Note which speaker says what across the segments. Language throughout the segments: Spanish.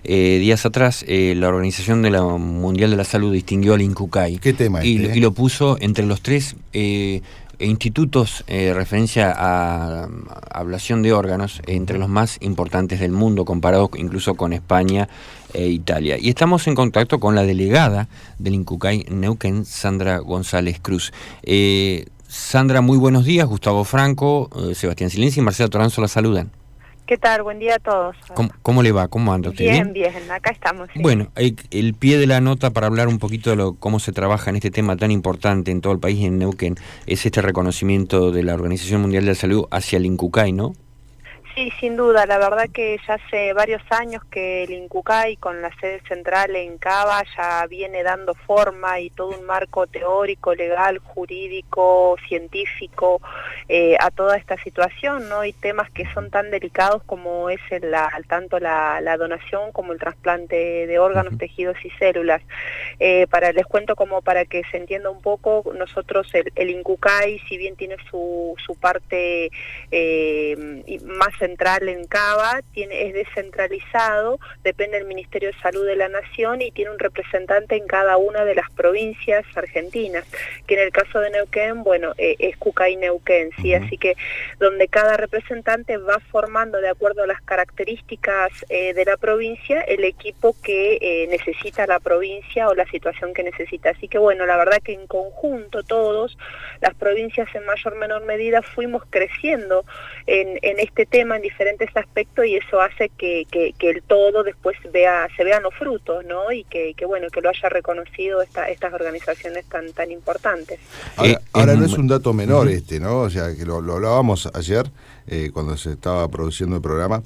Speaker 1: días atrás la Organización Mundial de la Salud distinguió al INCUCAI.
Speaker 2: ¿Qué tema
Speaker 1: y lo puso entre los tres institutos referencia a ablación de órganos, entre los más importantes del mundo, comparados incluso con España e Italia. Y estamos en contacto con la delegada del INCUCAI Neuquén, Sandra González Cruz. Sandra, muy buenos días. Gustavo Franco, Sebastián Silenzi y Marcela Toranzo la saludan.
Speaker 3: ¿Qué tal? Buen día a todos.
Speaker 1: ¿Cómo le va? ¿Cómo anda usted?
Speaker 3: Bien, acá estamos. Sí.
Speaker 1: Bueno, el pie de la nota para hablar un poquito de cómo se trabaja en este tema tan importante en todo el país, en Neuquén, es este reconocimiento de la Organización Mundial de la Salud hacia el INCUCAI, ¿no?
Speaker 3: Sí, sin duda. La verdad que ya hace varios años que el INCUCAI, con la sede central en Cava, ya viene dando forma y todo un marco teórico, legal, jurídico, científico a toda esta situación, ¿no? Y temas que son tan delicados como es tanto la donación como el trasplante de órganos, tejidos y células. Les cuento como para que se entienda un poco, nosotros el INCUCAI, si bien tiene su parte más central en Cava, es descentralizado, depende del Ministerio de Salud de la Nación y tiene un representante en cada una de las provincias argentinas, que en el caso de Neuquén, bueno, es CUCAI Neuquén, ¿sí? Así que donde cada representante va formando de acuerdo a las características de la provincia el equipo que necesita la provincia o la situación que necesita. Así que bueno, la verdad que en conjunto todos, las provincias en mayor o menor medida fuimos creciendo en este tema en diferentes aspectos y eso hace que el todo después se vean los frutos, ¿no? Y que bueno, que lo haya reconocido estas organizaciones tan importantes.
Speaker 2: Ahora no es un dato menor ¿no? O sea, que lo hablábamos ayer cuando se estaba produciendo el programa.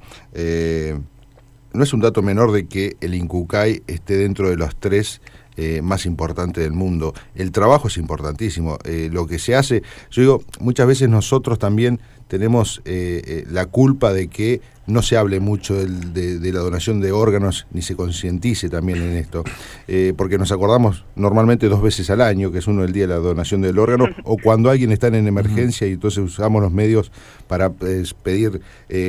Speaker 2: No es un dato menor de que el INCUCAI esté dentro de los tres más importantes del mundo. El trabajo es importantísimo. Lo que se hace, yo digo, muchas veces nosotros también tenemos la culpa de que no se hable mucho de la donación de órganos, ni se concientice también en esto, porque nos acordamos normalmente 2 veces al año, que es uno el día de la donación del órgano, o cuando alguien está en emergencia y entonces usamos los medios para pedir,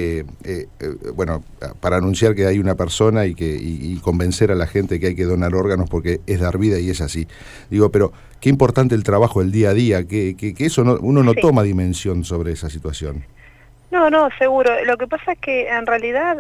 Speaker 2: bueno, para anunciar que hay una persona y convencer a la gente que hay que donar órganos porque es dar vida y es así. Digo, pero qué importante el trabajo, el día a día, que eso uno no toma dimensión sobre esa situación.
Speaker 3: No, seguro. Lo que pasa es que en realidad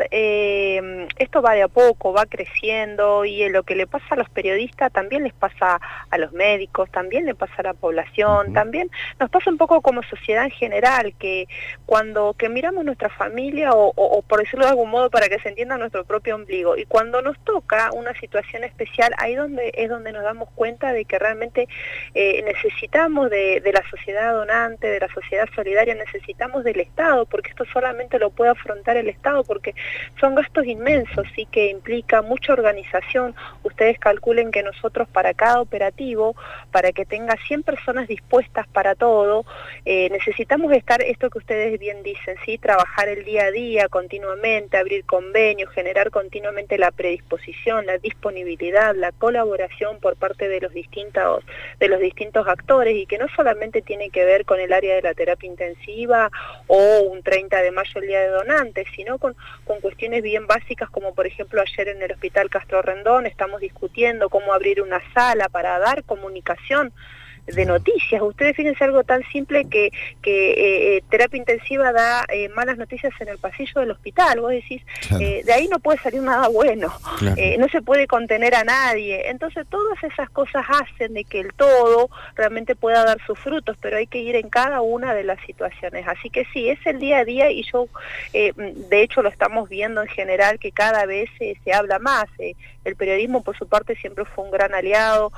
Speaker 3: esto va de a poco, va creciendo y lo que le pasa a los periodistas también les pasa a los médicos, también le pasa a la población, también nos pasa un poco como sociedad en general, que cuando miramos nuestra familia o por decirlo de algún modo para que se entienda nuestro propio ombligo y cuando nos toca una situación especial, ahí es donde nos damos cuenta de que realmente necesitamos de la sociedad donante, de la sociedad solidaria, necesitamos del Estado, porque esto solamente lo puede afrontar el Estado, porque son gastos inmensos, sí, que implica mucha organización. Ustedes calculen que nosotros para cada operativo, para que tenga 100 personas dispuestas para todo, necesitamos estar, esto que ustedes bien dicen, sí, trabajar el día a día continuamente, abrir convenios, generar continuamente la predisposición, la disponibilidad, la colaboración por parte de los distintos actores, y que no solamente tiene que ver con el área de la terapia intensiva o un 30 de mayo el Día de Donantes, sino con cuestiones bien básicas, como por ejemplo ayer en el Hospital Castro Rendón estamos discutiendo cómo abrir una sala para dar comunicación de noticias. Ustedes fíjense algo tan simple que terapia intensiva da malas noticias en el pasillo del hospital. Vos decís, de ahí no puede salir nada bueno, no se puede contener a nadie. Entonces todas esas cosas hacen de que el todo realmente pueda dar sus frutos, pero hay que ir en cada una de las situaciones. Así que sí, es el día a día y yo, de hecho lo estamos viendo en general, que cada vez se habla más. El periodismo por su parte siempre fue un gran aliado,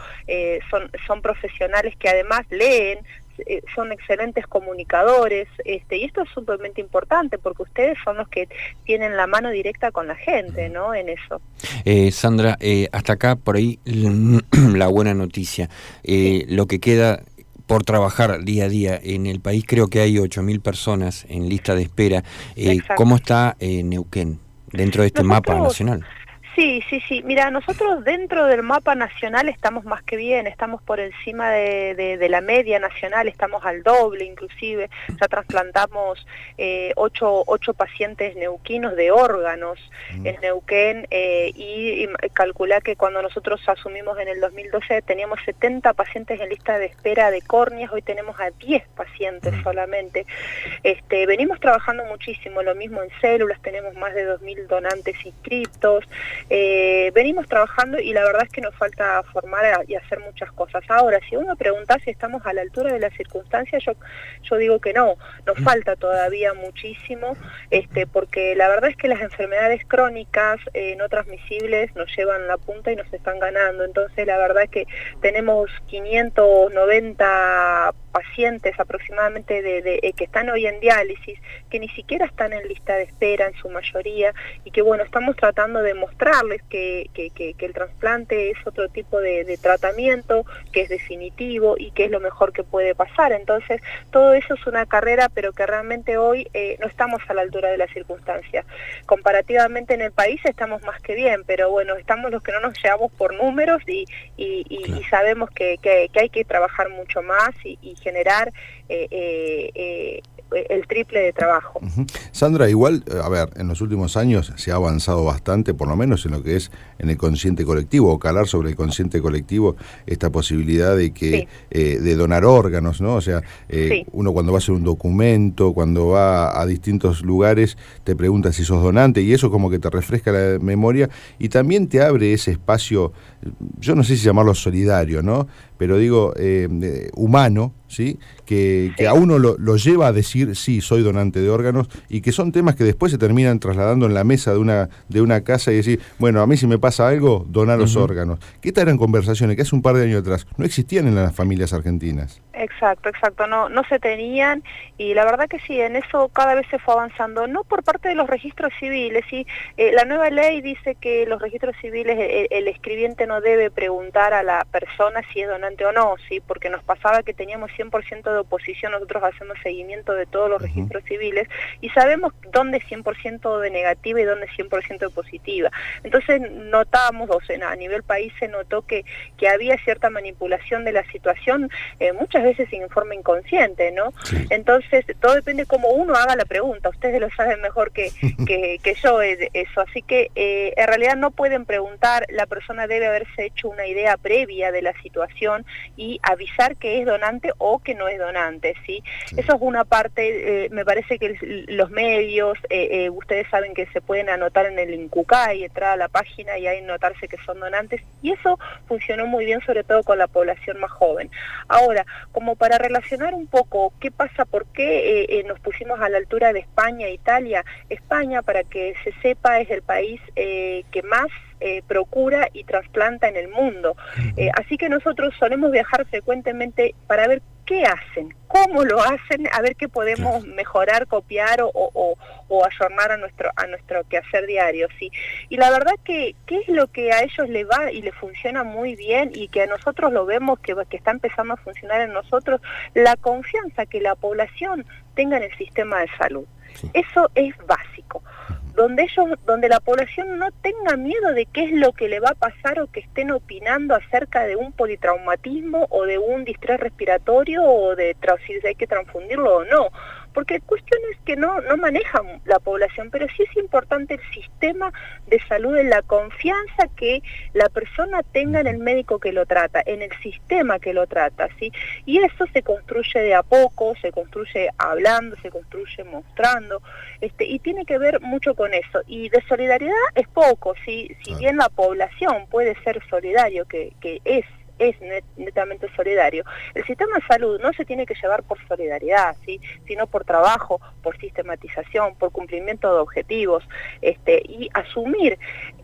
Speaker 3: son profesionales que además leen, son excelentes comunicadores, y esto es sumamente importante porque ustedes son los que tienen la mano directa con la gente, ¿no? En eso.
Speaker 1: Sandra, hasta acá por ahí la buena noticia, lo que queda por trabajar día a día en el país, creo que hay 8.000 personas en lista de espera. ¿Cómo está Neuquén dentro de este mapa nacional?
Speaker 3: Sí, sí, sí. Mira, nosotros dentro del mapa nacional estamos más que bien, estamos por encima de la media nacional, estamos al doble inclusive. Ya trasplantamos 8 pacientes neuquinos de órganos en Neuquén y calculá que cuando nosotros asumimos en el 2012 teníamos 70 pacientes en lista de espera de córneas, hoy tenemos a 10 pacientes solamente. Venimos trabajando muchísimo, lo mismo en células, tenemos más de 2.000 donantes inscritos. Venimos trabajando y la verdad es que nos falta formar y hacer muchas cosas. Ahora, si uno pregunta si estamos a la altura de las circunstancias, yo digo que no, nos falta todavía muchísimo, porque la verdad es que las enfermedades crónicas no transmisibles nos llevan la punta y nos están ganando. Entonces la verdad es que tenemos 590 pacientes aproximadamente que están hoy en diálisis, que ni siquiera están en lista de espera en su mayoría, y que bueno, estamos tratando de mostrarles que el trasplante es otro tipo de tratamiento, que es definitivo y que es lo mejor que puede pasar. Entonces todo eso es una carrera, pero que realmente hoy no estamos a la altura de las circunstancias. Comparativamente en el país estamos más que bien, pero bueno, estamos los que no nos llevamos por números y sabemos que hay que trabajar mucho más y generar el triple de trabajo.
Speaker 2: Sandra, igual, a ver, en los últimos años se ha avanzado bastante, por lo menos en lo que es en el consciente colectivo, o calar sobre el consciente colectivo esta posibilidad de que de donar órganos, ¿no? O sea, uno cuando va a hacer un documento, cuando va a distintos lugares, te pregunta si sos donante, y eso como que te refresca la memoria, y también te abre ese espacio, yo no sé si llamarlo solidario, ¿no? Pero digo, humano, ¿sí? Que a uno lo lleva a decir, sí, soy donante de órganos, y que son temas que después se terminan trasladando en la mesa de una casa y decir, bueno, a mí si me pasa algo, donar los órganos. Que estas eran conversaciones que hace un par de años atrás no existían en las familias argentinas.
Speaker 3: Exacto, no se tenían, y la verdad que sí, en eso cada vez se fue avanzando, no por parte de los registros civiles, ¿sí? La nueva ley dice que los registros civiles, el escribiente no debe preguntar a la persona si es donante o no, ¿sí? Porque nos pasaba que teníamos 100% de oposición, nosotros hacemos seguimiento de todos los registros civiles, y sabemos dónde es 100% de negativa y dónde es 100% de positiva. Entonces notamos, o sea, a nivel país se notó que había cierta manipulación de la situación, muchas veces sin forma inconsciente, ¿no? Sí. Entonces, todo depende cómo uno haga la pregunta. Ustedes lo saben mejor que yo eso. Así que, en realidad no pueden preguntar, la persona debe haberse hecho una idea previa de la situación y avisar que es donante o que no es donante, ¿sí? Eso es una parte, me parece que los medios, ustedes saben que se pueden anotar en el INCUCAI, entrar a la página y ahí notarse que son donantes, y eso funcionó muy bien, sobre todo con la población más joven. Ahora, como para relacionar un poco qué pasa, por qué nos pusimos a la altura de España e Italia. España, para que se sepa, es el país que más procura y trasplanta en el mundo. Así que nosotros solemos viajar frecuentemente para ver qué hacen, cómo lo hacen, a ver qué podemos mejorar, copiar o ayornar a nuestro quehacer diario, ¿sí? Y la verdad que es lo que a ellos le va y le funciona muy bien, y que a nosotros lo vemos que está empezando a funcionar en nosotros, la confianza que la población tenga en el sistema de salud. Sí. Eso es básico. Donde la población no tenga miedo de qué es lo que le va a pasar, o que estén opinando acerca de un politraumatismo o de un distrés respiratorio, o de si hay que transfundirlo o no, porque cuestiones que no manejan la población, pero sí es importante el sistema de salud, en la confianza que la persona tenga en el médico que lo trata, en el sistema que lo trata, ¿sí? Y eso se construye de a poco, se construye hablando, se construye mostrando, y tiene que ver mucho con eso. Y de solidaridad es poco, ¿sí? Si bien la población puede ser solidario, que es netamente solidario, el sistema de salud no se tiene que llevar por solidaridad, ¿sí? Sino por trabajo, por sistematización, por cumplimiento de objetivos, y asumir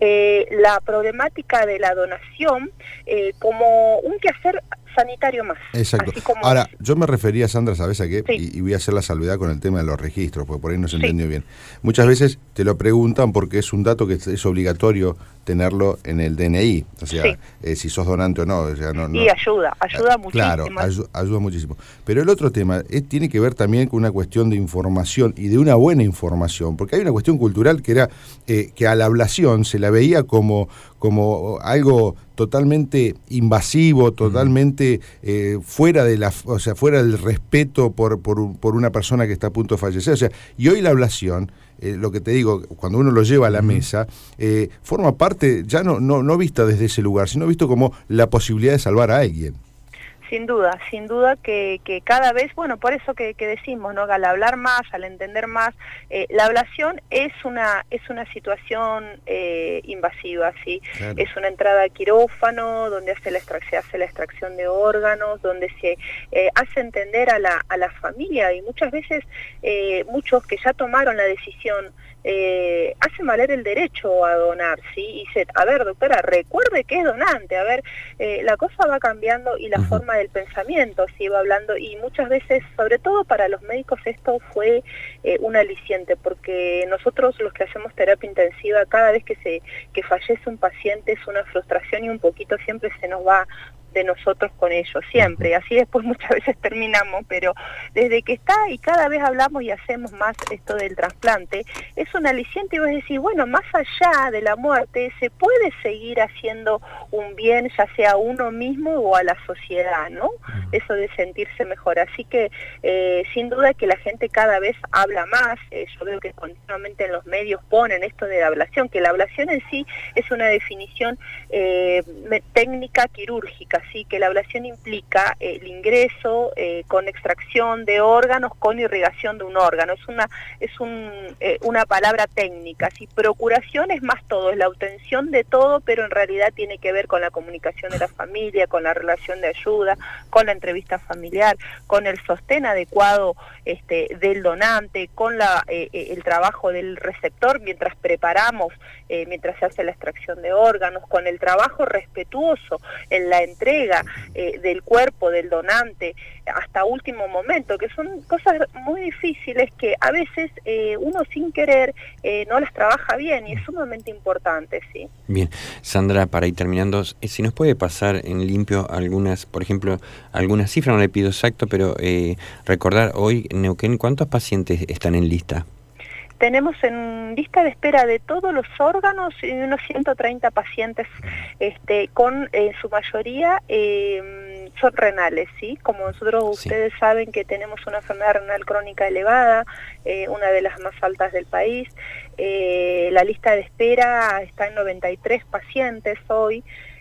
Speaker 3: la problemática de la donación como un quehacer sanitario más.
Speaker 2: Exacto. Ahora, yo me refería, Sandra, ¿sabes a qué? Sí. Y voy a hacer la salvedad con el tema de los registros, porque por ahí no se entendió bien. Muchas veces te lo preguntan porque es un dato que es obligatorio tenerlo en el DNI, o sea, si sos donante o no. O sea, sea,
Speaker 3: y ayuda muchísimo.
Speaker 2: Claro, ayuda muchísimo. Pero el otro tema tiene que ver también con una cuestión de información y de una buena información, porque hay una cuestión cultural que era que a la ablación se la veía como algo totalmente invasivo, totalmente fuera del respeto por una persona que está a punto de fallecer. O sea, y hoy la ablación, lo que te digo, cuando uno lo lleva a la mesa, forma parte, ya no vista desde ese lugar, sino visto como la posibilidad de salvar a alguien.
Speaker 3: Sin duda que cada vez, bueno, por eso que decimos, ¿no? Al hablar más, al entender más, la ablación es una situación invasiva, ¿sí? Claro. Es una entrada a quirófano, donde se hace la extracción de órganos, donde se hace entender a la familia, y muchas veces muchos que ya tomaron la decisión hacen valer el derecho a donar, ¿sí? Y dice, a ver, doctora, recuerde que es donante, a ver, la cosa va cambiando y la forma del pensamiento se va hablando, y muchas veces, sobre todo para los médicos, esto fue un aliciente, porque nosotros los que hacemos terapia intensiva, cada vez que fallece un paciente es una frustración y un poquito siempre se nos va de nosotros con ellos, siempre, así después muchas veces terminamos, pero desde que está y cada vez hablamos y hacemos más esto del trasplante, es un aliciente, y vos decís, bueno, más allá de la muerte, se puede seguir haciendo un bien, ya sea a uno mismo o a la sociedad, ¿no? Eso de sentirse mejor, así que sin duda que la gente cada vez habla más, yo veo que continuamente en los medios ponen esto de la ablación, que la ablación en sí es una definición técnica quirúrgica, así que la ablación implica el ingreso con extracción de órganos, con irrigación de un órgano. Es una palabra técnica. ¿Sí? Procuración es más todo, es la obtención de todo, pero en realidad tiene que ver con la comunicación de la familia, con la relación de ayuda, con la entrevista familiar, con el sostén adecuado del donante, con el trabajo del receptor mientras preparamos, mientras se hace la extracción de órganos, con el trabajo respetuoso en la entrega del cuerpo del donante hasta último momento, que son cosas muy difíciles que a veces uno sin querer no las trabaja bien, y es sumamente importante, ¿sí?
Speaker 1: Bien, Sandra, para ir terminando, si nos puede pasar en limpio algunas, por ejemplo, algunas cifras, no le pido exacto, pero recordar hoy en Neuquén, ¿cuántos pacientes están en lista?
Speaker 3: Tenemos en lista de espera de todos los órganos unos 130 pacientes, con su mayoría son renales, ¿sí? Como ustedes saben que tenemos una enfermedad renal crónica elevada, una de las más altas del país. La lista de espera está en 93 pacientes hoy.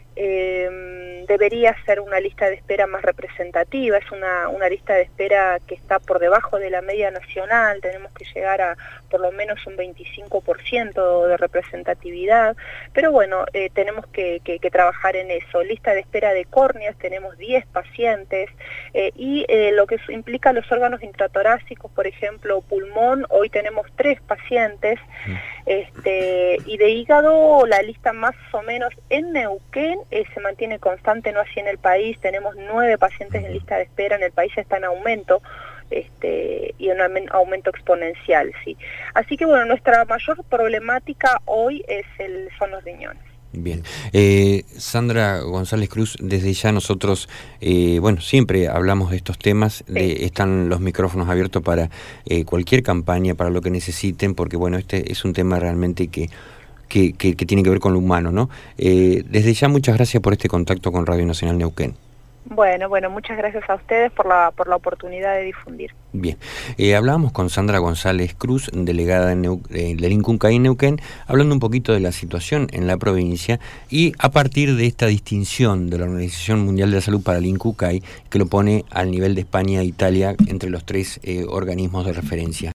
Speaker 3: Debería ser una lista de espera más representativa, es una lista de espera que está por debajo de la media nacional, tenemos que llegar a por lo menos un 25% de representatividad, pero bueno, tenemos que trabajar en eso. Lista de espera de córneas, tenemos 10 pacientes, y lo que implica los órganos intratorácicos, por ejemplo, pulmón, hoy tenemos 3 pacientes, y de hígado la lista más o menos en Neuquén se mantiene constante, no así en el país, tenemos 9 pacientes en lista de espera, en el país está en aumento, y un aumento exponencial, sí. Así que bueno, nuestra mayor problemática hoy son los riñones.
Speaker 1: Bien. Sandra González Cruz, desde ya nosotros, bueno, siempre hablamos de estos temas, están los micrófonos abiertos para cualquier campaña, para lo que necesiten, porque bueno, este es un tema realmente que tiene que ver con lo humano, ¿no? Desde ya muchas gracias por este contacto con Radio Nacional Neuquén.
Speaker 3: Bueno, muchas gracias a ustedes por la oportunidad de difundir.
Speaker 1: Bien, hablábamos con Sandra González Cruz, delegada del INCUCAI en Neuquén, hablando un poquito de la situación en la provincia y a partir de esta distinción de la Organización Mundial de la Salud para el INCUCAI, que lo pone al nivel de España e Italia entre los 3 organismos de referencia.